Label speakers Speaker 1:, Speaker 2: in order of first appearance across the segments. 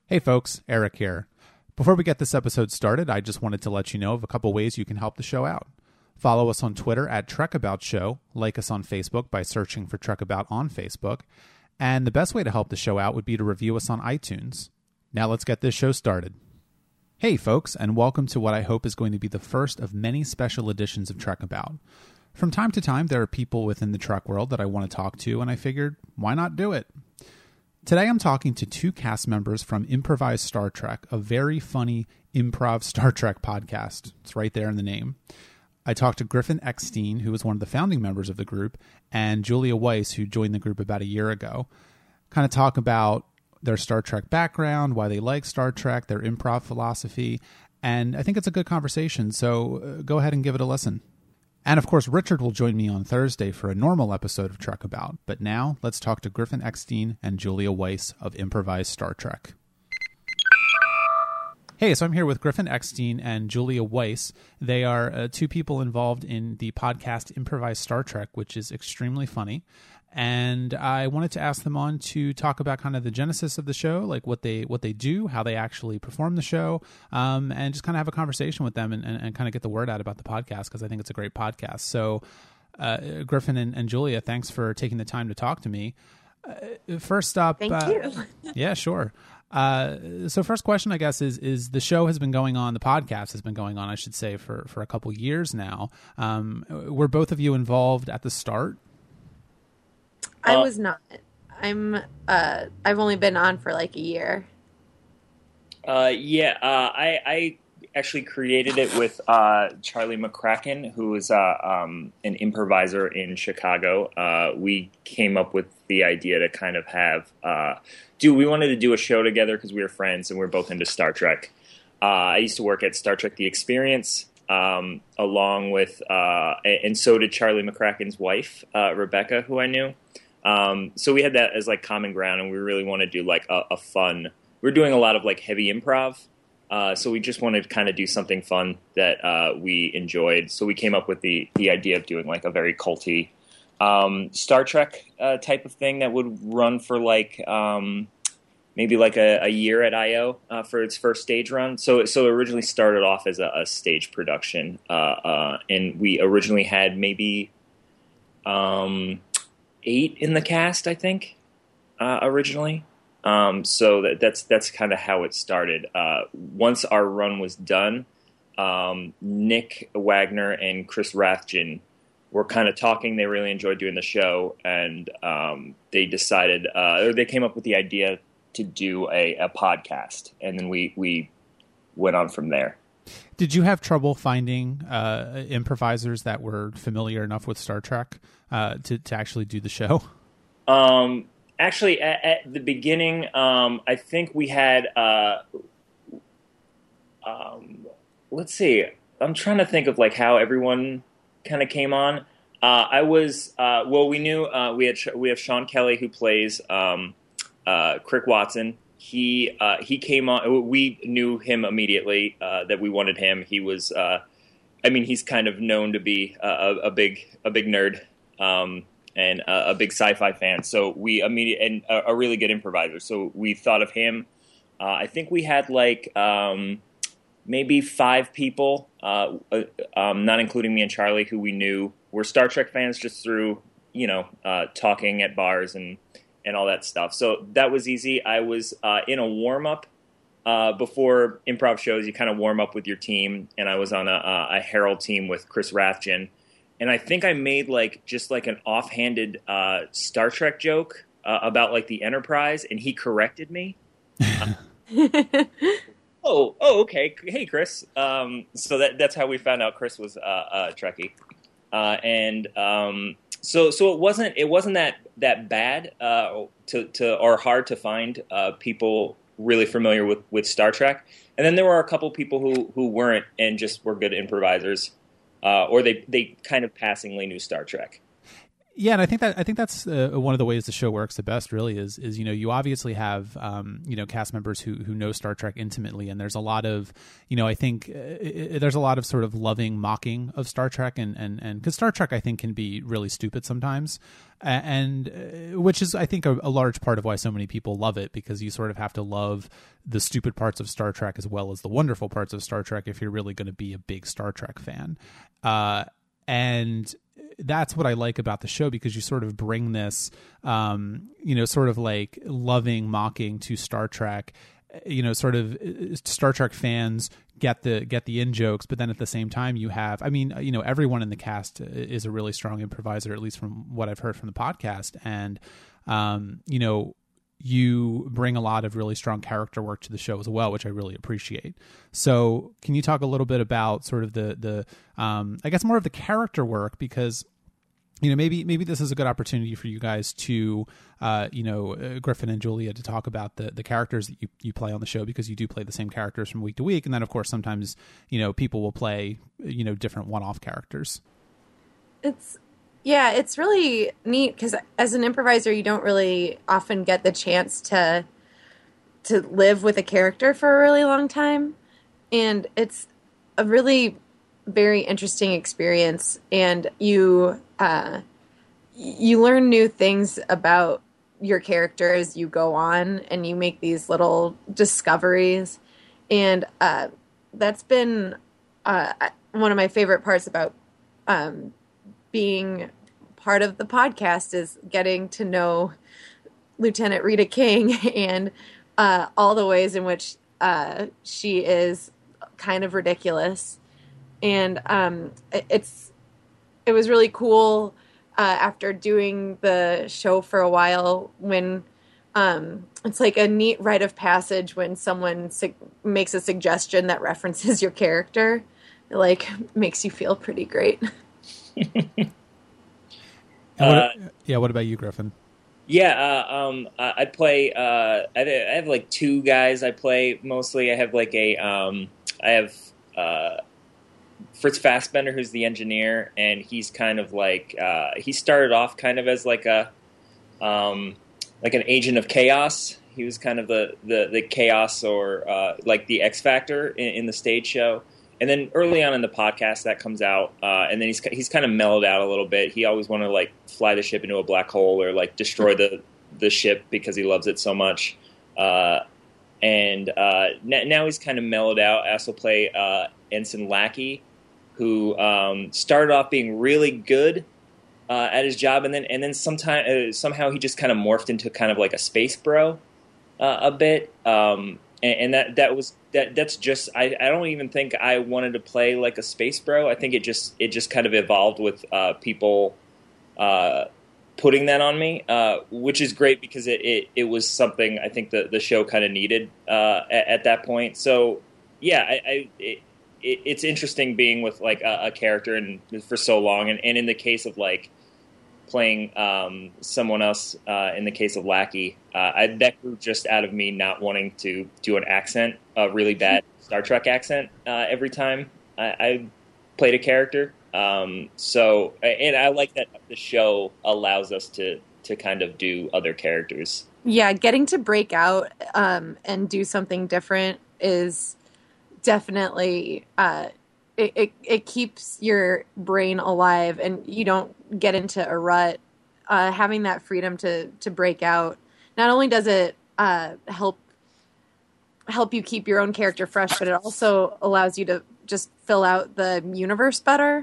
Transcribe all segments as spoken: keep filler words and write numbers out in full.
Speaker 1: Hey folks, Eric here. Before we get this episode started, I just wanted to let you know of a couple ways you can help the show out. Follow us on Twitter at TrekAboutShow, like us on Facebook by searching for TrekAbout on Facebook, and the best way to help the show out would be to review us on iTunes. Now let's get this show started. Hey folks, and welcome to what I hope is going to be the first of many special editions of TrekAbout. From time to time, there are people within the Trek world that I want to talk to, and I figured, why not do it? Today I'm talking to two cast members from Improvised Star Trek, a very funny improv Star Trek podcast. It's right there in the name. I talked to Griffin Eckstein, who was one of the founding members of the group, and Julia Weiss, who joined the group about a year ago. Kind of talk about their Star Trek background, why they like Star Trek, their improv philosophy, and I think it's a good conversation, so uh, go ahead and give it a listen. And of course, Richard will join me on Thursday for a normal episode of Trek About. But now, let's talk to Griffin Eckstein and Julia Weiss of Improvised Star Trek. Hey, so I'm here with Griffin Eckstein and Julia Weiss. They are uh, two people involved in the podcast Improvised Star Trek, which is extremely funny. And I wanted to ask them on to talk about kind of the genesis of the show, like what they what they do, how they actually perform the show, um, and just kind of have a conversation with them and, and, and kind of get the word out about the podcast, because I think it's a great podcast. So uh, Griffin and, and Julia, thanks for taking the time to talk to me. Uh, first up,
Speaker 2: Thank
Speaker 1: uh,
Speaker 2: you.
Speaker 1: Yeah, sure. Uh, so first question, I guess, is is the show has been going on, the podcast has been going on, I should say, for, for a couple years now. Um, were both of you involved at the start?
Speaker 2: I
Speaker 3: Uh,
Speaker 2: was not. I'm. Uh, I've only been on for like a year.
Speaker 3: Uh, yeah, uh, I, I actually created it with uh, Charlie McCracken, who is uh, um, an improviser in Chicago. Uh, we came up with the idea to kind of have uh, do. We wanted to do a show together because we were friends and we we're both into Star Trek. Uh, I used to work at Star Trek: The Experience. Um, along with, uh, and so did Charlie McCracken's wife, uh, Rebecca, who I knew. Um, so we had that as like common ground, and we really want to do like a, a fun. We're doing a lot of like heavy improv, uh, so we just wanted to kind of do something fun that uh, we enjoyed. So we came up with the the idea of doing like a very culty um, Star Trek uh, type of thing that would run for like um, maybe like a, a year at I O uh, for its first stage run. So so it originally started off as a, a stage production, uh, uh, and we originally had maybe. Um, eight in the cast, I think, uh, originally. Um, so that, that's that's kind of how it started. Uh, once our run was done, um, Nick Wagner and Chris Rathjen were kind of talking. They really enjoyed doing the show, and um, they decided, uh, or they came up with the idea to do a, a podcast, and then we, we went on from there.
Speaker 1: Did you have trouble finding uh, improvisers that were familiar enough with Star Trek uh, to, to actually do the show?
Speaker 3: Um, actually, at, at the beginning, um, I think we had, uh, um, let's see, I'm trying to think of like how everyone kind of came on. Uh, I was, uh, well, we knew uh, we had we have Sean Kelly, who plays um, uh, Crick Watson. He uh, he came on. We knew him immediately uh, that we wanted him. He was, uh, I mean, he's kind of known to be a, a big a big nerd um, and a, a big sci-fi fan. So we immediately and a, a really good improviser. So we thought of him. Uh, I think we had like um, maybe five people, uh, um, not including me and Charlie, who we knew were Star Trek fans just through you know uh, talking at bars and. and all that stuff. So that was easy. I was uh, in a warm-up uh, before improv shows. You kind of warm up with your team, and I was on a, a Herald team with Chris Rathjen. And I think I made like just like an offhanded uh, Star Trek joke uh, about like the Enterprise, and he corrected me. uh, oh, oh, okay. Hey, Chris. Um, so that that's how we found out Chris was uh, a Trekkie. Uh, and um, so so it wasn't it wasn't that that bad uh, to to or hard to find uh, people really familiar with, with Star Trek. And then there were a couple people who, who weren't and just were good improvisers, uh, or they they kind of passingly knew Star Trek.
Speaker 1: Yeah, and I think that I think that's uh, one of the ways the show works the best. Really, is is you know you obviously have um, you know cast members who who know Star Trek intimately, and there's a lot of you know I think uh, it, there's a lot of sort of loving mocking of Star Trek, and and and because Star Trek I think can be really stupid sometimes, and uh, which is I think a, a large part of why so many people love it, because you sort of have to love the stupid parts of Star Trek as well as the wonderful parts of Star Trek if you're really going to be a big Star Trek fan, uh, and. That's what I like about the show, because you sort of bring this, um, you know, sort of like loving mocking to Star Trek, you know, sort of Star Trek fans get the get the in jokes, but then at the same time you have, I mean, you know, everyone in the cast is a really strong improviser, at least from what I've heard from the podcast, and um, you know. You bring a lot of really strong character work to the show as well, which I really appreciate. So can you talk a little bit about sort of the, the um, I guess more of the character work, because, you know, maybe, maybe this is a good opportunity for you guys to, uh, you know, uh, Griffin and Julia, to talk about the, the characters that you, you play on the show, because you do play the same characters from week to week. And then of course, sometimes, you know, people will play, you know, different one-off characters.
Speaker 2: It's, Yeah, it's really neat because as an improviser, you don't really often get the chance to to live with a character for a really long time, and it's a really very interesting experience. And you uh, you learn new things about your character as you go on, and you make these little discoveries, and uh, that's been uh, one of my favorite parts about. Um, being part of the podcast is getting to know Lieutenant Rita King and uh, all the ways in which uh, she is kind of ridiculous. And um, it's it was really cool uh, after doing the show for a while, when um, it's like a neat rite of passage when someone su- makes a suggestion that references your character. It like makes you feel pretty great.
Speaker 1: what,
Speaker 3: uh,
Speaker 1: yeah. What about you, Griffin?
Speaker 3: Yeah, uh, um, I play. Uh, I have like two guys I play mostly. I have like a. Um, I have uh, Fritz Fassbender, who's the engineer, and he's kind of like uh, he started off kind of as like a, um, like an agent of chaos. He was kind of the the, the chaos or uh, like the X Factor in, in the stage show. And then early on in the podcast, that comes out, uh, and then he's he's kind of mellowed out a little bit. He always wanted to like fly the ship into a black hole or like destroy the, the ship because he loves it so much. Uh, and uh, n- now he's kind of mellowed out. I also play uh, Ensign Lackey, who um, started off being really good uh, at his job, and then and then sometime uh, somehow he just kind of morphed into kind of like a space bro uh, a bit. Um, and, and that that was. That that's just I, I don't even think I wanted to play like a space bro. I think it just it just kind of evolved with uh, people uh, putting that on me, uh, which is great because it, it, it was something I think the, the show kind of needed uh, at, at that point. So yeah, I, I it, it's interesting being with like a, a character and for so long, and, and in the case of like playing um, someone else, uh, in the case of Lackey, uh, I, that grew just out of me not wanting to do an accent, a really bad Star Trek accent uh, every time I, I played a character. Um, so, and I like that the show allows us to to kind of do other characters.
Speaker 2: Yeah, getting to break out um, and do something different is definitely uh, it, it. It keeps your brain alive, and you don't get into a rut. Uh, having that freedom to to break out, not only does it uh, help help you keep your own character fresh, but it also allows you to just fill out the universe better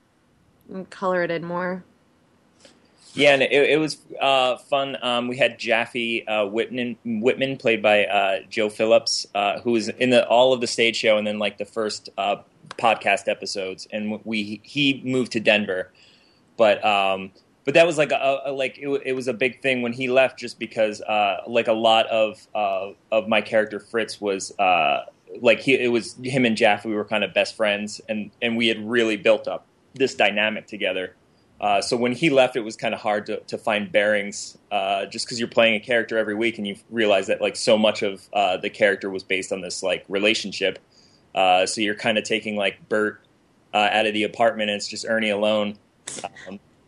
Speaker 2: and color it in more.
Speaker 3: Yeah, and it, it was uh, fun. Um, we had Jaffe uh, Whitman, Whitman, played by uh, Joe Phillips, uh, who was in the, all of the stage show and then like the first uh, podcast episodes. And we he moved to Denver, but um, but that was like a, a like it, it was a big thing when he left, just because uh, like a lot of uh, of my character Fritz was uh, like he it was him and Jaffe. We were kind of best friends, and and we had really built up this dynamic together. Uh, so when he left, it was kind of hard to, to find bearings, uh, just because you're playing a character every week and you realize that like so much of uh, the character was based on this like relationship. Uh, so you're kind of taking like Bert uh, out of the apartment and it's just Ernie alone. Um,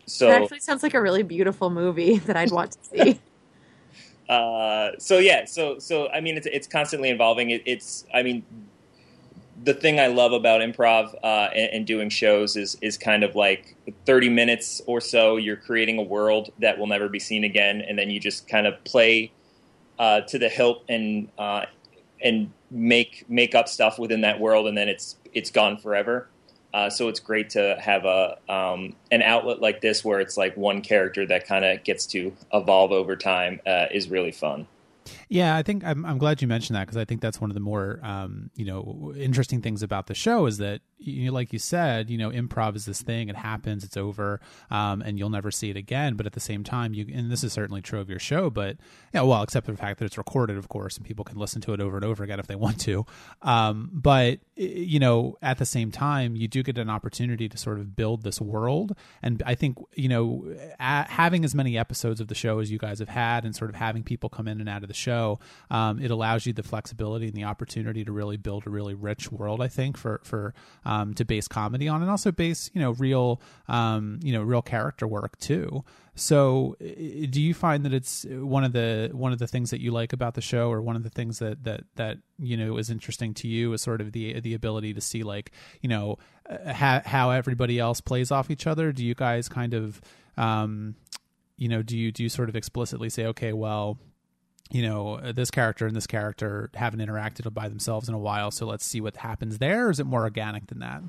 Speaker 3: so
Speaker 2: that actually sounds like a really beautiful movie that I'd want to see.
Speaker 3: uh, so yeah, so so I mean, it's it's constantly evolving. It, it's I mean, the thing I love about improv uh, and, and doing shows is is kind of like thirty minutes or so. You're creating a world that will never be seen again, and then you just kind of play uh, to the hilt and uh, and make make up stuff within that world, and then it's it's gone forever. Uh, so it's great to have a um, an outlet like this where it's like one character that kind of gets to evolve over time uh, is really fun.
Speaker 1: Yeah, I think I'm, I'm glad you mentioned that, because I think that's one of the more, um, you know, interesting things about the show is that, you know, like you said, you know, improv is this thing. It happens, it's over, um, and you'll never see it again. But at the same time, you, and this is certainly true of your show, but yeah, well, except for the fact that it's recorded, of course, and people can listen to it over and over again if they want to. Um, but, you know, at the same time, you do get an opportunity to sort of build this world. And I think, you know, a- having as many episodes of the show as you guys have had and sort of having people come in and out of the show, um, it allows you the flexibility and the opportunity to really build a really rich world, I think, for, for, um, to base comedy on, and also base, you know, real, um, you know, real character work too. So do you find that it's one of the, one of the things that you like about the show, or one of the things that, that, that, you know, is interesting to you is sort of the, the ability to see, like, you know, how, how everybody else plays off each other? Do you guys kind of, um, you know, do you, do you sort of explicitly say, okay, well, you know, this character and this character haven't interacted by themselves in a while, so let's see what happens there? Or is it more organic than that?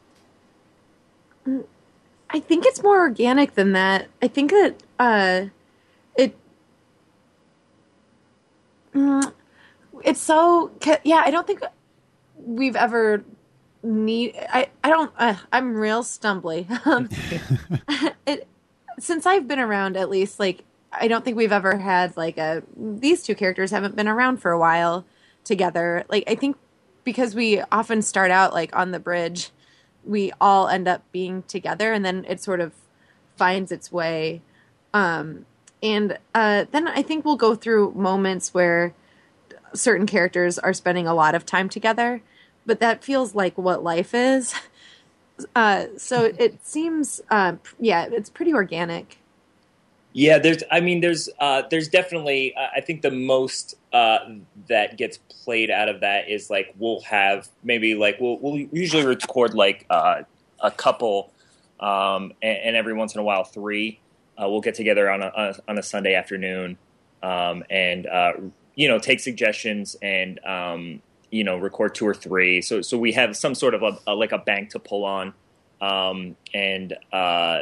Speaker 2: I think it's more organic than that. I think that uh, it mm, it's so yeah. I don't think we've ever need. I I don't. Uh, I'm real stumbly. Um, it since I've been around, at least, like, I don't think we've ever had like a, these two characters haven't been around for a while together. Like, I think because we often start out like on the bridge, we all end up being together, and then it sort of finds its way. Um, and uh, then I think we'll go through moments where certain characters are spending a lot of time together, but that feels like what life is. Uh, so it seems, uh, yeah, it's pretty organic.
Speaker 3: Yeah, there's. I mean, there's. Uh, there's definitely. Uh, I think the most uh, that gets played out of that is like we'll have maybe like we'll we'll usually record like uh, a couple, um, and, and every once in a while three. Uh, we'll get together on a, on a on a Sunday afternoon, um, and uh, you know, take suggestions and um, you know, record two or three. So so we have some sort of a, a like a bank to pull on, um, and. Uh,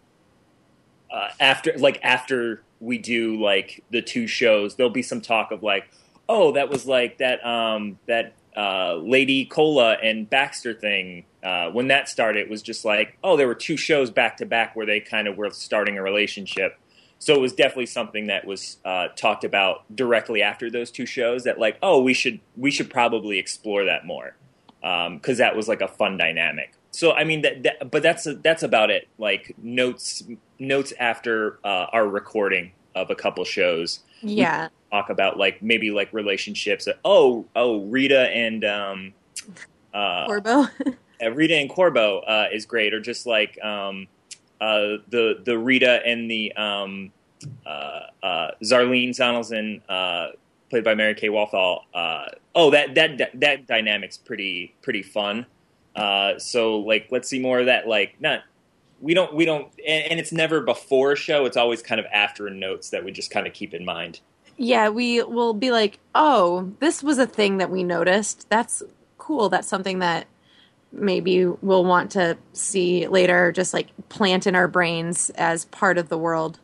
Speaker 3: Uh, after like after we do like the two shows, there'll be some talk of like, oh, that was like that um, that uh, Lady Cola and Baxter thing. Uh, when that started, it was just like, oh, there were two shows back to back where they kind of were starting a relationship. So it was definitely something that was uh, talked about directly after those two shows. That like, oh, we should we should probably explore that more, because um, that was like a fun dynamic. So I mean, that, that but that's that's about it. Like notes notes after uh, our recording of a couple shows.
Speaker 2: Yeah,
Speaker 3: we talk about like maybe like relationships. Oh, oh, Rita and um, uh,
Speaker 2: Corbo.
Speaker 3: Rita and Corbo uh, is great, or just like um, uh, the the Rita and the um, uh, uh, Zarlene Zonelson, uh, played by Mary Kay Walthall. Uh, oh, that that that, that dynamic's pretty pretty fun. Uh, so like, let's see more of that. Like, not, we don't, we don't, and, and it's never before a show. It's always kind of after notes that we just kind of keep in mind.
Speaker 2: Yeah. We will be like, oh, this was a thing that we noticed. That's cool. That's something that maybe we'll want to see later, just like plant in our brains as part of the world.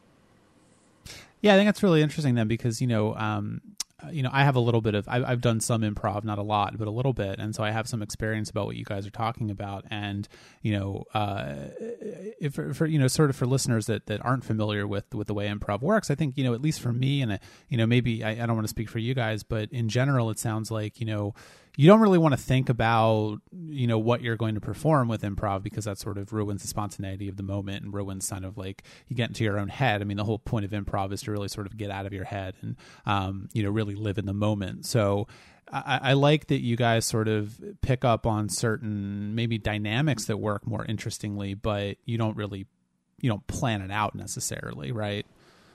Speaker 1: Yeah. I think that's really interesting then, because, you know, um, you know, I have a little bit of, I've, I've done some improv, not a lot, but a little bit. And so I have some experience about what you guys are talking about. And, you know, uh, if for, for, you know, sort of for listeners that, that aren't familiar with, with the way improv works, I think, you know, at least for me, and, uh, you know, maybe I, I don't want to speak for you guys, but in general, it sounds like, you know, you don't really want to think about, you know, what you're going to perform with improv, because that sort of ruins the spontaneity of the moment and ruins kind of like you get into your own head. I mean, the whole point of improv is to really sort of get out of your head and, um, you know, really live in the moment. So I, I like that you guys sort of pick up on certain maybe dynamics that work more interestingly, but you don't really you don't plan it out necessarily, right?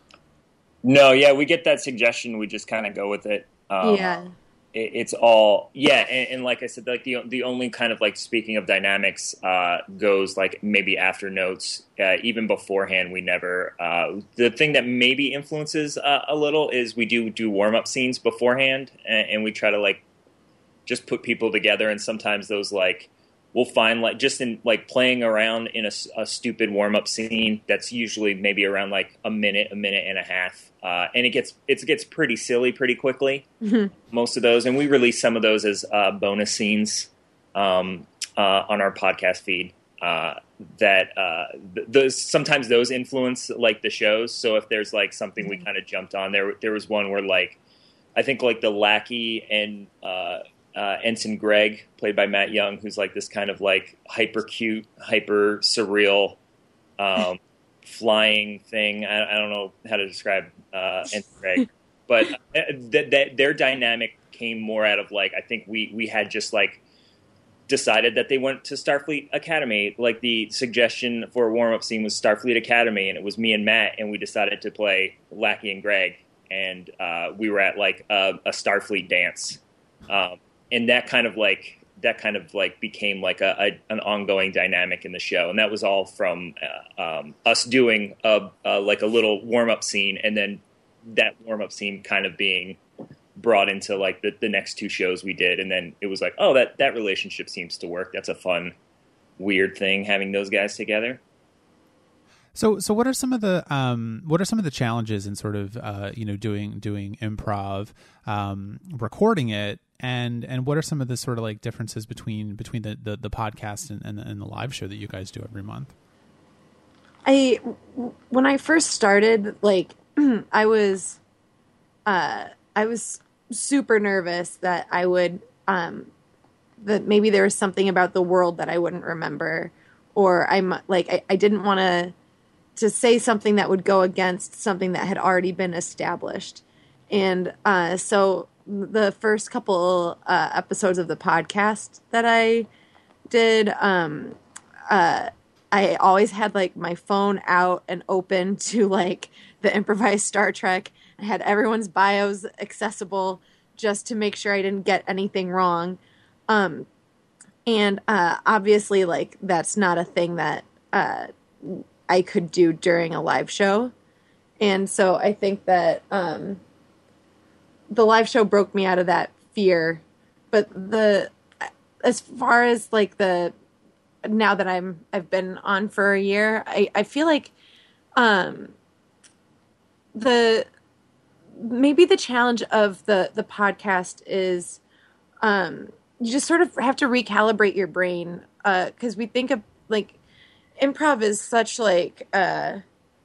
Speaker 3: No, yeah, we get that suggestion. We just kind of go with it. Um,
Speaker 2: yeah.
Speaker 3: It, it's all, yeah. And, and like I said, like the the only kind of like, speaking of dynamics, uh, goes like maybe after notes, uh, even beforehand, we never, uh, the thing that maybe influences uh, a little is we do do warm up scenes beforehand, and, and we try to like just put people together. And sometimes those like, we'll find like just in like playing around in a, a stupid warm up scene that's usually maybe around like a minute, a minute and a half, uh, and it gets it gets pretty silly pretty quickly. Mm-hmm. Most of those, and we release some of those as uh, bonus scenes um, uh, on our podcast feed. Uh, that uh, th- those sometimes those influence like the shows. So if there's like something mm-hmm. we kind of jumped on, there there was one where like I think like the lackey and uh, Uh, Ensign Greg, played by Matt Young, who's like this kind of like hyper cute, hyper surreal um, flying thing. I, I don't know how to describe uh, Ensign Greg, but th- th- their dynamic came more out of like, I think we we had just like decided that they went to Starfleet Academy. Like the suggestion for a warm up scene was Starfleet Academy, and it was me and Matt, and we decided to play Lackey and Greg, and uh, we were at like a, a Starfleet dance. Um, And that kind of like that kind of like became like a, a an ongoing dynamic in the show, and that was all from uh, um, us doing a, a like a little warm up scene, and then that warm up scene kind of being brought into like the, the next two shows we did, and then it was like, oh, that that relationship seems to work. That's a fun, weird thing having those guys together.
Speaker 1: So, so what are some of the um, what are some of the challenges in sort of uh, you know doing doing improv, um, recording it, and and what are some of the sort of like differences between between the, the, the podcast and, and, and the live show that you guys do every month?
Speaker 2: I when I first started, like I was, uh, I was super nervous that I would um, that maybe there was something about the world that I wouldn't remember, or I'm like I, I didn't want to. to say something that would go against something that had already been established. And uh, so the first couple uh, episodes of the podcast that I did, um, uh, I always had like my phone out and open to like the improvised Star Trek. I had everyone's bios accessible just to make sure I didn't get anything wrong. Um, and uh, obviously like that's not a thing that uh, I could do during a live show. And so I think that um, the live show broke me out of that fear. But the as far as like the now that I'm I've been on for a year, I, I feel like um, the maybe the challenge of the the podcast is um, you just sort of have to recalibrate your brain because uh, we think of like improv is such like uh,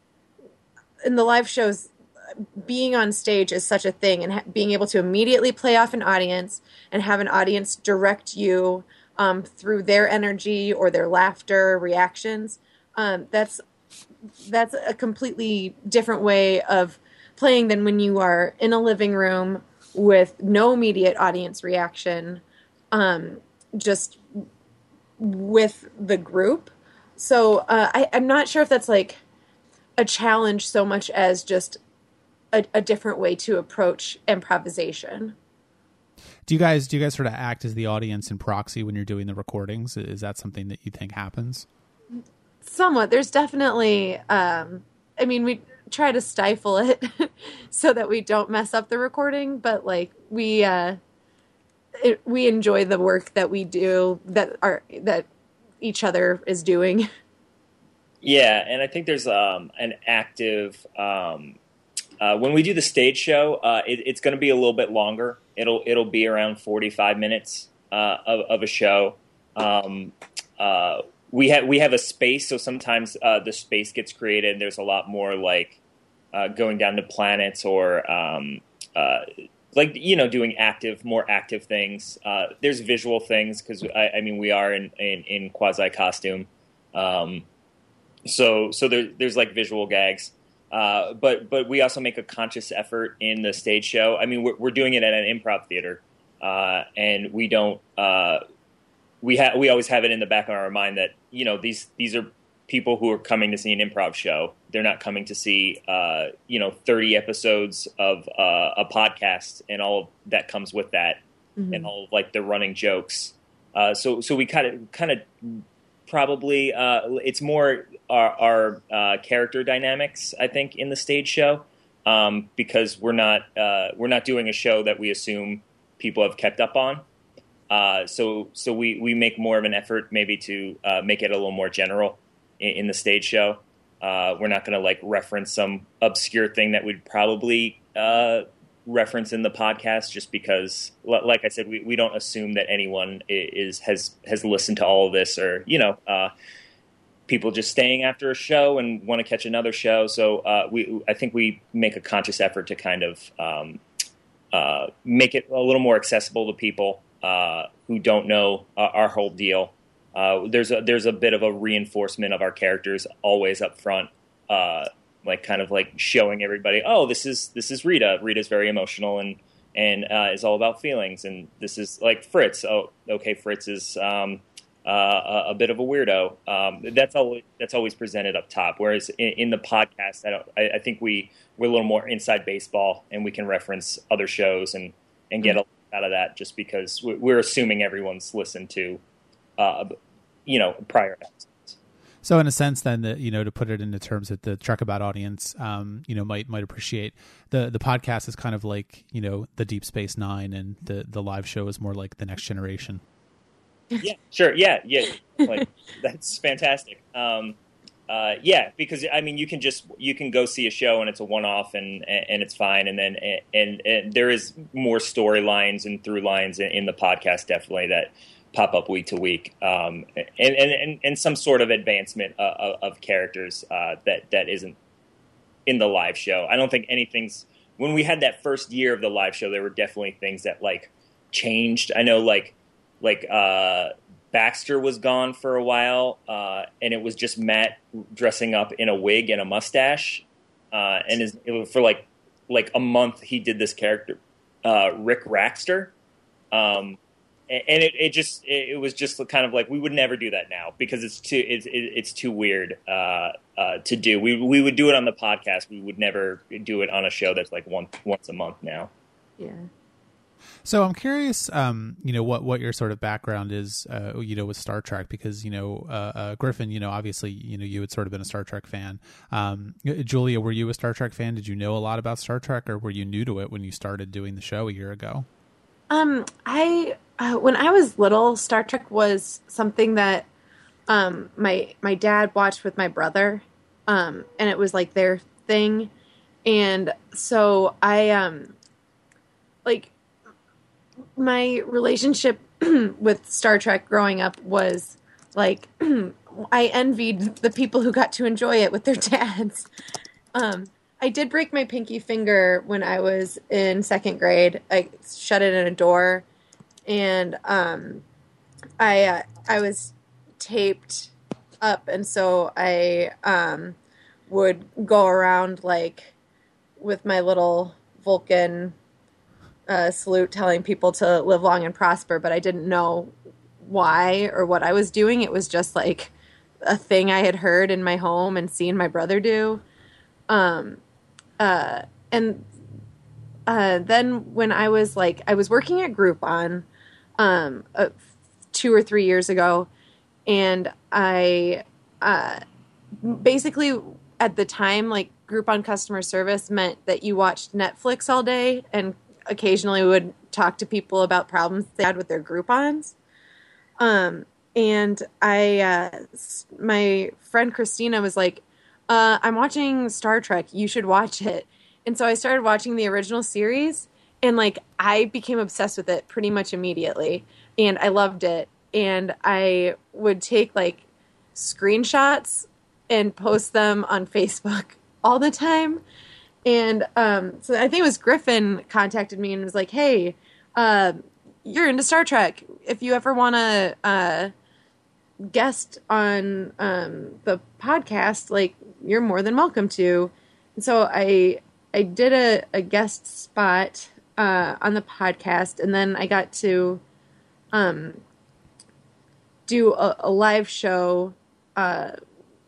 Speaker 2: in the live shows, being on stage is such a thing, and ha- being able to immediately play off an audience and have an audience direct you um, through their energy or their laughter reactions. Um, that's that's a completely different way of playing than when you are in a living room with no immediate audience reaction, um, just with the group. So uh, I, I'm not sure if that's like a challenge so much as just a, a different way to approach improvisation.
Speaker 1: Do you guys do you guys sort of act as the audience in proxy when you're doing the recordings? Is that something that you think happens?
Speaker 2: Somewhat. There's definitely. Um, I mean, we try to stifle it so that we don't mess up the recording, but like we uh, it, we enjoy the work that we do that are that. each other is doing.
Speaker 3: Yeah, and I think there's um, an active um, uh, when we do the stage show. Uh, it, it's going to be a little bit longer. It'll it'll be around forty-five minutes uh, of, of a show. Um, uh, we have we have a space, so sometimes uh, the space gets created. And there's a lot more like uh, going down to planets or um, uh, like, you know, doing active, more active things. Uh, there's visual things because I, I mean we are in in, in quasi costume, um, so so there, there's like visual gags. Uh, but but we also make a conscious effort in the stage show. I mean we're, we're doing it at an improv theater, uh, and we don't uh, we have we always have it in the back of our mind that, you know, these these are people who are coming to see an improv show. They're not coming to see, uh, you know, thirty episodes of uh, a podcast and all that comes with that, mm-hmm. and all of, like, the running jokes. Uh, so, so we kind of, kind of, probably, uh, it's more our, our uh, character dynamics, I think, in the stage show, um, because we're not, uh, we're not doing a show that we assume people have kept up on. Uh, so, so we, we make more of an effort maybe to uh, make it a little more general in, in the stage show. Uh, we're not going to like reference some obscure thing that we'd probably uh, reference in the podcast, just because, like I said, we, we don't assume that anyone is has has listened to all of this, or you know, uh, people just staying after a show and want to catch another show. So uh, we, I think we make a conscious effort to kind of um, uh, make it a little more accessible to people Uh, who don't know uh, our whole deal. Uh, there's a there's a bit of a reinforcement of our characters always up front, uh, like kind of like showing everybody, oh, this is this is Rita. Rita's very emotional and and uh, is all about feelings, and this is like Fritz. Oh, okay, Fritz is um, uh, a, a bit of a weirdo. Um, that's always that's always presented up top. Whereas in, in the podcast, I, don't, I, I think we we're a little more inside baseball, and we can reference other shows and and get a out of that, just because we're assuming everyone's listened to, uh, you know, prior episodes.
Speaker 1: So in a sense then, that, you know, to put it into terms that the Trek About audience, um, you know, might, might appreciate, the, the podcast is kind of like, you know, the Deep Space Nine, and the, the live show is more like the Next Generation.
Speaker 3: Yeah, sure. Yeah. Yeah. Like, that's fantastic. Um, Uh, yeah, because I mean, you can just you can go see a show and it's a one-off and and it's fine, and then and, and there is more storylines and through lines in, in the podcast definitely that pop up week to week, um, and, and and some sort of advancement of, of characters uh, that that isn't in the live show. I don't think anything's when we had that first year of the live show, there were definitely things that like changed. I know like like. Uh, Baxter was gone for a while, uh, and it was just Matt dressing up in a wig and a mustache. Uh, and his, it was for like like a month, he did this character, uh, Rick Raxter. Um, and and it, it just it, it was just kind of like, we would never do that now because it's too it's it, it's too weird uh, uh, to do. We we would do it on the podcast. We would never do it on a show that's like once once a month now.
Speaker 2: Yeah.
Speaker 1: So I'm curious, um, you know, what, what your sort of background is, uh, you know, with Star Trek, because, you know, uh, uh, Griffin, you know, obviously, you know, you had sort of been a Star Trek fan. Um, Julia, were you a Star Trek fan? Did you know a lot about Star Trek, or were you new to it when you started doing the show a year ago?
Speaker 2: Um, I, uh, when I was little, Star Trek was something that, um, my, my dad watched with my brother. Um, and it was like their thing. And so I, um, like, my relationship with Star Trek growing up was like, I envied the people who got to enjoy it with their dads. Um, I did break my pinky finger when I was in second grade. I shut it in a door, and um, I uh, I was taped up, and so I um, would go around like with my little Vulcan uh, salute, telling people to live long and prosper. But I didn't know why or what I was doing. It was just like a thing I had heard in my home and seen my brother do. Um, uh, and uh, then when I was like, I was working at Groupon um, uh, two or three years ago, and I uh, basically at the time, like Groupon customer service meant that you watched Netflix all day and occasionally would talk to people about problems they had with their Groupons. Um, and I, uh, my friend Christina was like, uh, I'm watching Star Trek. You should watch it. And so I started watching the original series, and like, I became obsessed with it pretty much immediately, and I loved it. And I would take like screenshots and post them on Facebook all the time. And, um, so I think it was Griffin contacted me and was like, hey, uh, you're into Star Trek. If you ever want to, uh, guest on, um, the podcast, like, you're more than welcome to. And so I, I did a, a guest spot, uh, on the podcast, and then I got to, um, do a, a live show, uh,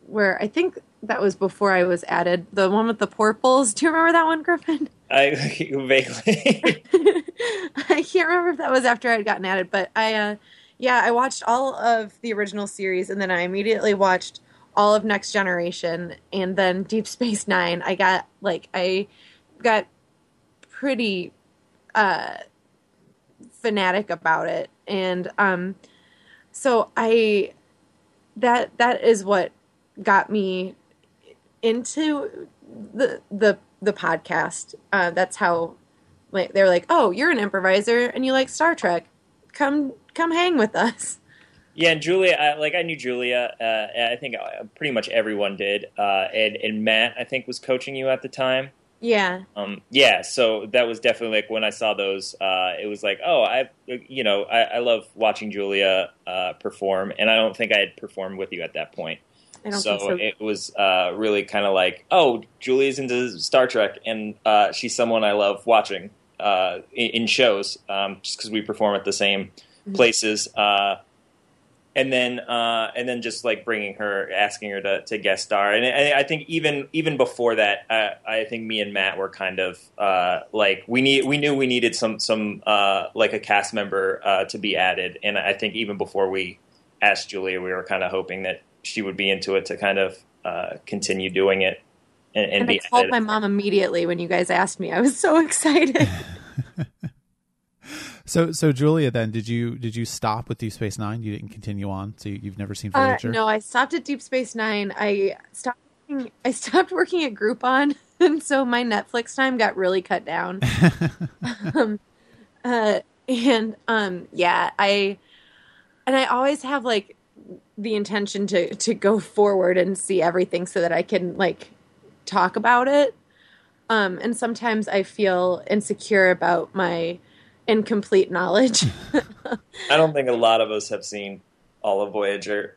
Speaker 2: where I think that was before I was added. The one with the porples. Do you remember that one, Griffin?
Speaker 3: I vaguely.
Speaker 2: I can't remember if that was after I'd gotten added, but I, uh, yeah, I watched all of the original series, and then I immediately watched all of Next Generation, and then Deep Space Nine. I got like I got pretty uh, fanatic about it, and um, so I that that is what got me into the the the podcast. Uh, that's how like they're like, oh, you're an improviser and you like Star Trek. Come come hang with us.
Speaker 3: Yeah, and Julia, I, like I knew Julia. Uh, I think pretty much everyone did. Uh, and, and Matt, I think, was coaching you at the time.
Speaker 2: Yeah.
Speaker 3: Um, yeah. So that was definitely like when I saw those, uh, it was like, oh, I, you know, I, I love watching Julia uh, perform, and I don't think I had performed with you at that point.
Speaker 2: I don't
Speaker 3: so,
Speaker 2: think so.
Speaker 3: It was uh, really kind of like, oh, Julia's into Star Trek, and uh, she's someone I love watching uh, in, in shows, um, just because we perform at the same mm-hmm. places. Uh, And then, uh, and then, just like bringing her, asking her to, to guest star, and I, I think even even before that, uh, I think me and Matt were kind of uh, like we need we knew we needed some some uh, like a cast member uh, to be added, and I think even before we asked Julia, we were kind of hoping that she would be into it to kind of uh, continue doing it. And, and,
Speaker 2: and
Speaker 3: be
Speaker 2: I called
Speaker 3: added.
Speaker 2: my mom immediately when you guys asked me. I was so excited.
Speaker 1: So, so Julia, then did you did you stop with Deep Space Nine? You didn't continue on, so you, you've never seen Voyager?
Speaker 2: Uh, no, I stopped at Deep Space Nine. I stopped. Working, I stopped working at Groupon, and so my Netflix time got really cut down. um, uh, and um, yeah, I and I always have like the intention to to go forward and see everything so that I can like talk about it. Um, and sometimes I feel insecure about my incomplete knowledge.
Speaker 3: I don't think a lot of us have seen all of Voyager.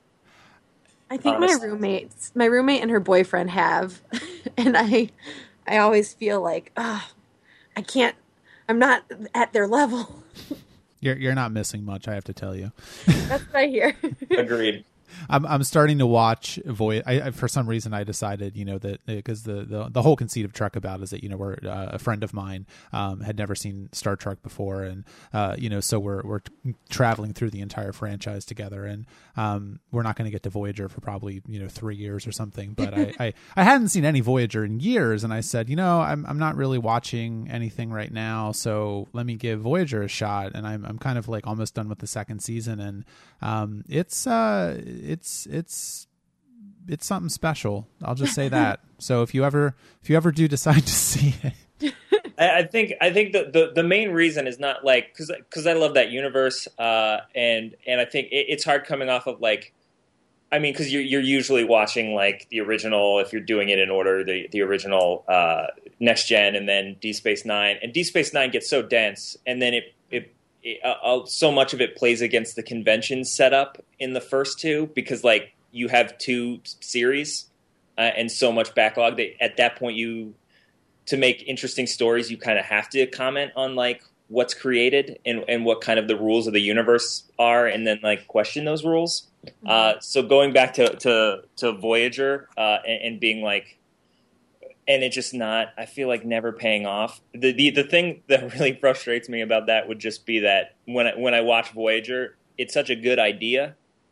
Speaker 2: I think
Speaker 3: honestly.
Speaker 2: my roommates, my roommate and her boyfriend have, and I, I always feel like, oh, I can't, I'm not at their level.
Speaker 1: You're you're not missing much, I have to tell you.
Speaker 2: That's what I hear.
Speaker 3: Agreed.
Speaker 1: I'm I'm starting to watch Voyager. I, for some reason, I decided, you know, that because the, the the whole conceit of Trek About is that, you know, we're uh, a friend of mine um, had never seen Star Trek before, and uh, you know, so we're we're traveling through the entire franchise together, and um, we're not going to get to Voyager for probably, you know, three years or something. But I, I I hadn't seen any Voyager in years, and I said, you know, I'm I'm not really watching anything right now, so let me give Voyager a shot. And I'm I'm kind of like almost done with the second season, and um, it's uh. It's it's it's something special. I'll just say that. So if you ever if you ever do decide to see it,
Speaker 3: I, I think I think the, the, the main reason is not like because because I love that universe, uh, and and I think it, it's hard coming off of like, I mean, because you're you're usually watching like the original if you're doing it in order, the the original uh, Next Gen, and then Deep Space Nine, and Deep Space Nine gets so dense, and then it it. It, uh, so much of it plays against the convention setup in the first two because like you have two series uh, and so much backlog that at that point you to make interesting stories you kind of have to comment on like what's created and, and what kind of the rules of the universe are and then like question those rules. Mm-hmm. Uh, so going back to to, to Voyager uh, and, and being like and it just not, I feel like never paying off. The, the the thing that really frustrates me about that would just be that when I, when I watch Voyager, it's such a good idea.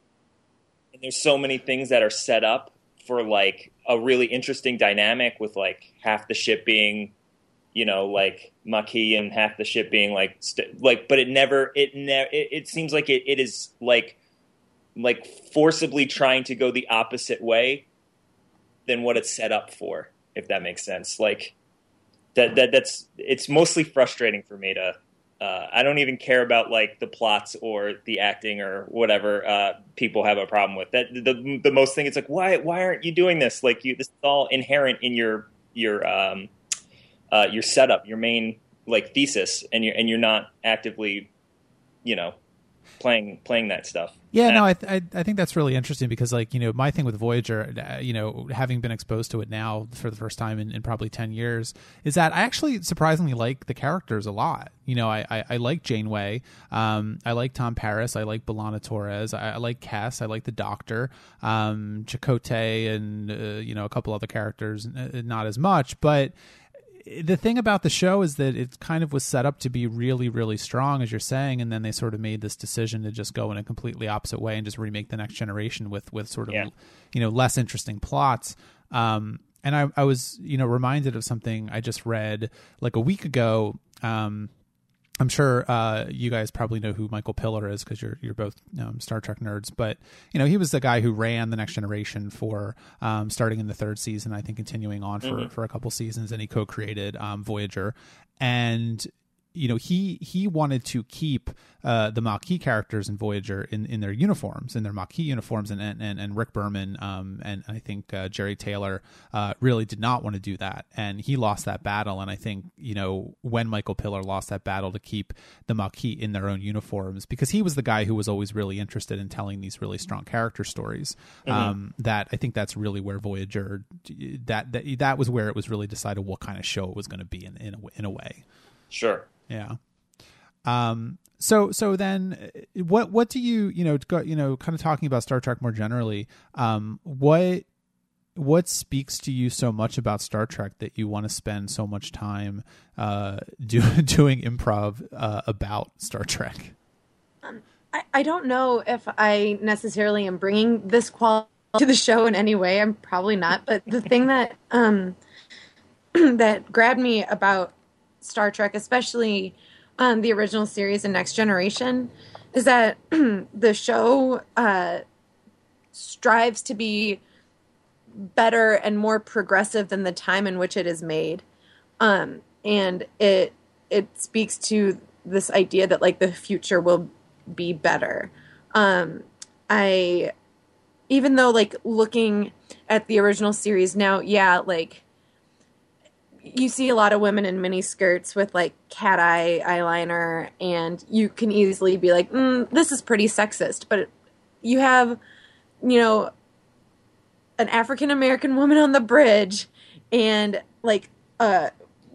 Speaker 3: And there's so many things that are set up for like a really interesting dynamic with like half the ship being, you know, like Maquis and half the ship being like, st- like, but it never, it never, it, it seems like it, it is like, like forcibly trying to go the opposite way than what it's set up for. If that makes sense, like that, that that's, it's mostly frustrating for me to, uh, I don't even care about like the plots or the acting or whatever, uh, people have a problem with that. The, the most thing it's like, why, why aren't you doing this? Like you, this is all inherent in your, your, um, uh, your setup, your main like thesis, and you're, and you're not actively, you know, playing playing that stuff.
Speaker 1: Yeah,
Speaker 3: and,
Speaker 1: no, I, th- I I think that's really interesting because, like, you know, my thing with Voyager, uh, you know, having been exposed to it now for the first time in, in probably ten years, is that I actually surprisingly like the characters a lot. You know, I, I, I like Janeway, um, I like Tom Paris, I like B'Elanna Torres, I, I like Cass, I like the Doctor, um, Chakotay, and uh, you know, a couple other characters, uh, not as much, but the thing about the show is that it kind of was set up to be really, really strong, as you're saying, and then they sort of made this decision to just go in a completely opposite way and just remake The Next Generation with with sort of,
Speaker 3: yeah.
Speaker 1: you know, less interesting plots. Um, and I, I was, you know, reminded of something I just read like a week ago. Um, I'm sure uh, you guys probably know who Michael Piller is because you're you're both um, Star Trek nerds. But you know, he was the guy who ran The Next Generation for um, starting in the third season, I think, continuing on for, mm-hmm. for a couple seasons, and he co-created um, Voyager. And you know, he he wanted to keep uh, the Maquis characters in Voyager in, in their uniforms, in their Maquis uniforms, and and, and Rick Berman um, and I think uh, Jerry Taylor uh, really did not want to do that, and he lost that battle. And I think, you know, when Michael Piller lost that battle to keep the Maquis in their own uniforms, because he was the guy who was always really interested in telling these really strong character stories. Mm-hmm. Um, that I think that's really where Voyager that that that was where it was really decided what kind of show it was going to be in in a, in a way.
Speaker 3: Sure.
Speaker 1: Yeah. Um, so, so then what, what do you, you know, go, you know, kind of talking about Star Trek more generally, um, what, what speaks to you so much about Star Trek that you want to spend so much time, uh, do, doing improv, uh, about Star Trek?
Speaker 2: Um, I, I don't know if I necessarily am bringing this quality to the show in any way. I'm probably not, but the thing that, um, that grabbed me about Star Trek, especially um, the original series and Next Generation, is that the show uh, strives to be better and more progressive than the time in which it is made, um, and it it speaks to this idea that like the future will be better. Um, I even though like looking at the original series now, yeah, like. You see a lot of women in mini skirts with like cat eye eyeliner, and you can easily be like, mm, this is pretty sexist. But you have, you know, an African American woman on the bridge, and like, uh,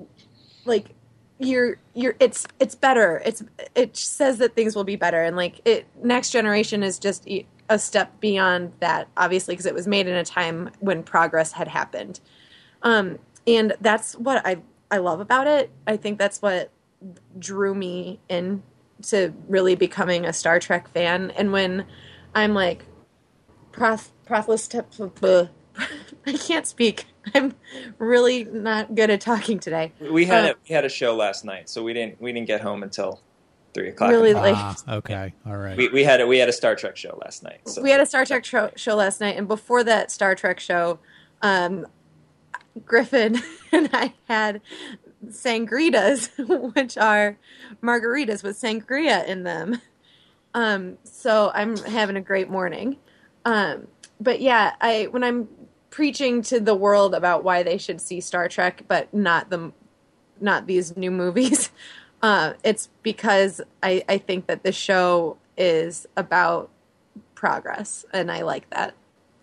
Speaker 2: like you're you're it's it's better. It's it says that things will be better, and like it. Next Generation is just a step beyond that, obviously, because it was made in a time when progress had happened. Um, And that's what I I love about it. I think that's what drew me in to really becoming a Star Trek fan. And when I'm like, proth, prothless, I can't speak. I'm really not good at talking today.
Speaker 3: We had
Speaker 2: uh,
Speaker 3: a, we had a show last night, so we didn't we didn't get home until three o'clock.
Speaker 2: Really late.
Speaker 1: Ah, okay, all right.
Speaker 3: We we had a we had a Star Trek show last night. So.
Speaker 2: We had a Star Trek show, show last night, and before that Star Trek show, um, Griffin and I had sangritas, which are margaritas with sangria in them. Um, so I'm having a great morning. Um, but yeah, I when I'm preaching to the world about why they should see Star Trek, but not the not these new movies, uh, it's because I, I think that the show is about progress, and I like that.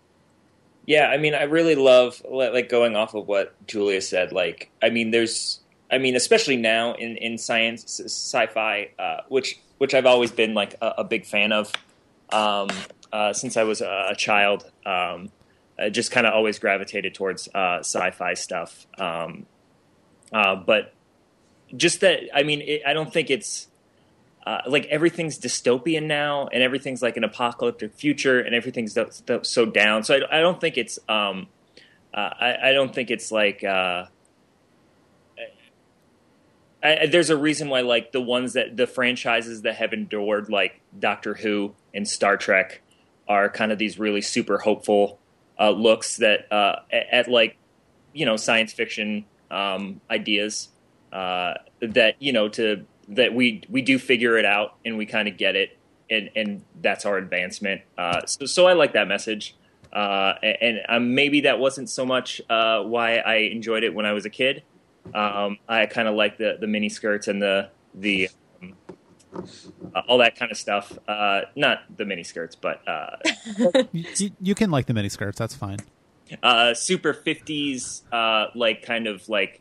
Speaker 3: Yeah, I mean, I really love, like, going off of what Julia said. Like, I mean, there's, I mean, especially now in, in science, sci-fi, uh, which which I've always been, like, a, a big fan of um, uh, since I was a, a child. Um, I just kind of always gravitated towards uh, sci-fi stuff. Um, uh, but just that, I mean, it, I don't think it's, Uh, like everything's dystopian now, and everything's like an apocalyptic future, and everything's so, so down. So I, I don't think it's, um, uh, I, I don't think it's like. Uh, I, there's a reason why, like the ones that the franchises that have endured, like Doctor Who and Star Trek, are kind of these really super hopeful uh, looks that uh, at, at like, you know, science fiction um, ideas uh, that you know to. that we we do figure it out and we kind of get it, and, and that's our advancement. Uh, so, so I like that message. Uh, and and um, maybe that wasn't so much uh, why I enjoyed it when I was a kid. Um, I kind of like the, the mini skirts and the the um, uh, all that kind of stuff. Uh, not the miniskirts, but uh,
Speaker 1: you, you can like the miniskirts. That's fine.
Speaker 3: Uh, super fifties, uh, like kind of like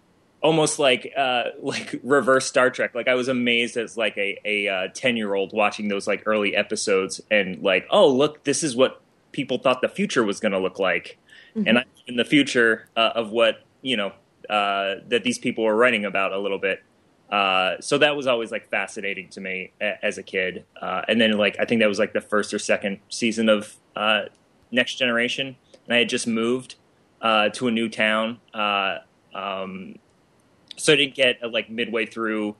Speaker 3: almost like uh, like reverse Star Trek. Like I was amazed as like a a uh, ten year old watching those like early episodes and like, oh look, this is what people thought the future was going to look like, mm-hmm. and I'm in the future uh, of what you know uh, that these people were writing about a little bit. Uh, so that was always like fascinating to me a- as a kid. Uh, and then like I think that was like the first or second season of uh, Next Generation, and I had just moved uh, to a new town. Uh, um, so I didn't get uh, like midway through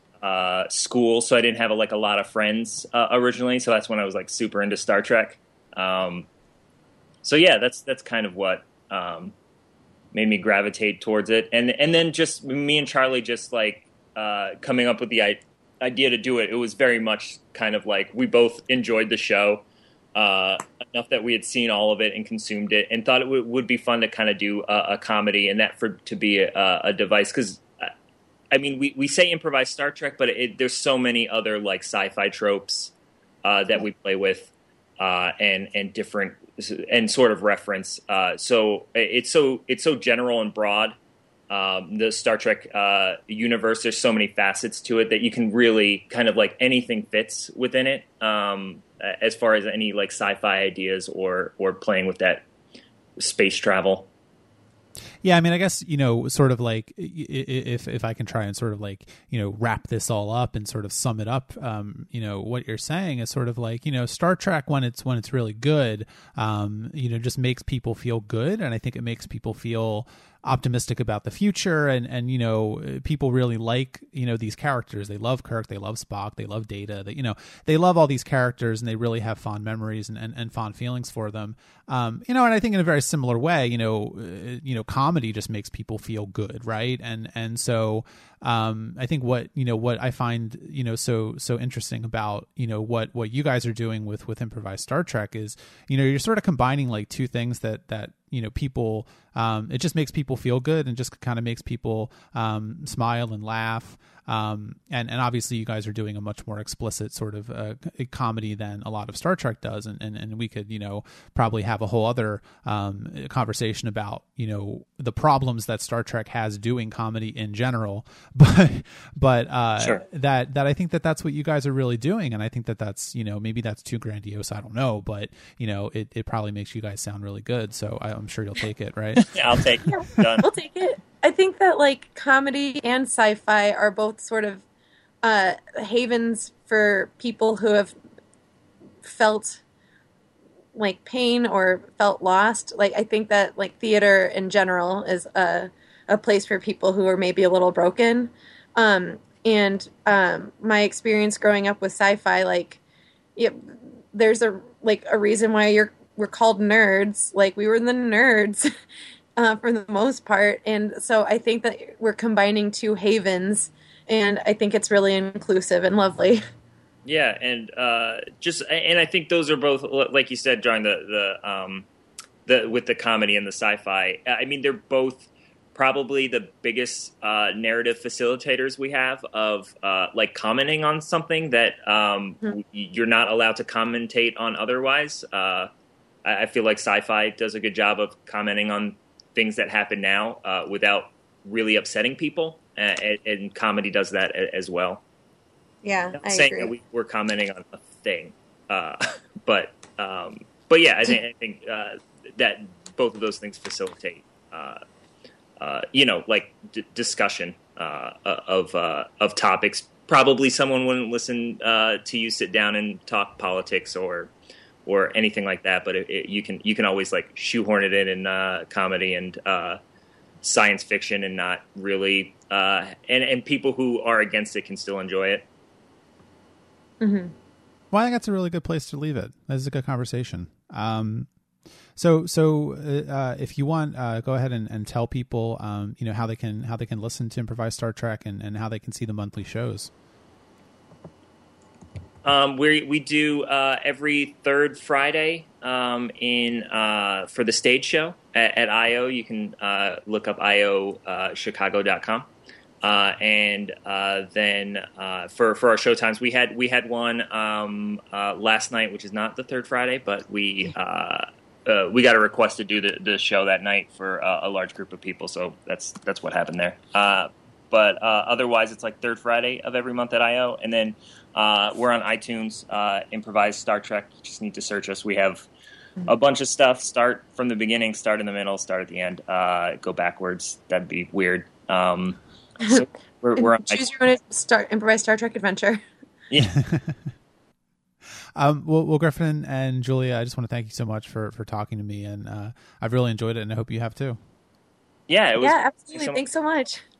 Speaker 3: uh, school, so I didn't have a, like a lot of friends uh, originally. So that's when I was like super into Star Trek. Um, so yeah, that's that's kind of what um, made me gravitate towards it, and and then just me and Charlie just like. Uh, coming up with the I- idea to do it, it was very much kind of like we both enjoyed the show uh, enough that we had seen all of it and consumed it, and thought it w- would be fun to kind of do a, a comedy, and that for to be a, a device. Because I mean, we, we say improvised Star Trek, but it, there's so many other like sci-fi tropes uh, that we play with, uh, and and different and sort of reference. Uh, so it's so it's so general and broad. Um, the Star Trek uh, universe, there's so many facets to it that you can really kind of like anything fits within it, um, as far as any like sci-fi ideas or or playing with that space travel.
Speaker 1: Yeah, I mean, I guess, you know, sort of like if if I can try and sort of like, you know, wrap this all up and sort of sum it up, um, you know, what you're saying is sort of like, you know, Star Trek when it's when it's really good, um, you know, just makes people feel good. And I think it makes people feel optimistic about the future, and and you know, people really like, you know, these characters. They love Kirk, they love Spock, they love Data, they, you know, they love all these characters, and they really have fond memories and, and, and fond feelings for them. Um, you know, and I think in a very similar way, you know, uh, you know, comedy just makes people feel good, right? And and so um, I think what you know what I find you know so so interesting about you know what what you guys are doing with with improvised Star Trek is, you know, you're sort of combining like two things that that you know people um, it just makes people feel good and just kind of makes people um, smile and laugh. Um, and, and obviously you guys are doing a much more explicit sort of uh, comedy than a lot of Star Trek does. And, and, and we could, you know, probably have a whole other um, conversation about, you know, the problems that Star Trek has doing comedy in general. But, but uh,
Speaker 3: sure.
Speaker 1: that, that I think that that's what you guys are really doing. And I think that that's, you know, maybe that's too grandiose. I don't know, but you know, it, it probably makes you guys sound really good. So I, I'm sure you'll take it, right?
Speaker 3: Yeah, I'll take it. Done.
Speaker 2: We'll take it. I think that like comedy and sci-fi are both sort of uh, havens for people who have felt like pain or felt lost. Like I think that like theater in general is a a place for people who are maybe a little broken. Um, and um, my experience growing up with sci-fi, like yeah, there's a like a reason why you're we're called nerds. Like we were the nerds. Uh, for the most part. And so I think that we're combining two havens, and I think it's really inclusive and lovely.
Speaker 3: Yeah, and uh, just and I think those are both, like you said, drawing the the um, the with the comedy and the sci-fi. I mean, they're both probably the biggest uh, narrative facilitators we have of uh, like commenting on something that um, mm-hmm. you're not allowed to commentate on otherwise. Uh, I, I feel like sci-fi does a good job of commenting on things that happen now uh, without really upsetting people, and, and comedy does that as well.
Speaker 2: Yeah,
Speaker 3: I'm
Speaker 2: I
Speaker 3: saying
Speaker 2: agree.
Speaker 3: That we, we're commenting on a thing, uh, but um, but yeah, I think, I think uh, that both of those things facilitate, uh, uh, you know, like d- discussion uh, of uh, of topics. Probably someone wouldn't listen uh, to you sit down and talk politics or. or anything like that, but it, it, you can you can always like shoehorn it in in uh, comedy and uh, science fiction, and not really, uh, and and people who are against it can still enjoy it.
Speaker 2: Mm-hmm.
Speaker 1: Well, I think that's a really good place to leave it. This is a good conversation. Um, so so uh, if you want, uh, go ahead and, and tell people, um, you know, how they can how they can listen to Improvised Star Trek and, and how they can see the monthly shows.
Speaker 3: Um, we we do uh, every third Friday um, in uh, for the stage show at, at I O. You can uh, look up I O Chicago dot com. Uh, and uh, then uh, for for our showtimes, we had we had one um, uh, last night, which is not the third Friday, but we uh, uh, we got a request to do the, the show that night for uh, a large group of people, so that's that's what happened there. Uh, but uh, otherwise, it's like third Friday of every month at I O, and then uh, we're on iTunes, uh, Improvised Star Trek. You just need to search us. We have a bunch of stuff. Start from the beginning, start in the middle, start at the end. Uh, go backwards. That'd be weird. Um, So we're, we're on
Speaker 2: choose your own Star, improvised Star Trek adventure.
Speaker 3: Yeah.
Speaker 1: um, well, well, Griffin and Julia, I just want to thank you so much for, for talking to me, and uh, I've really enjoyed it, and I hope you have too.
Speaker 3: Yeah, it was.
Speaker 2: Yeah, absolutely. Thanks so much.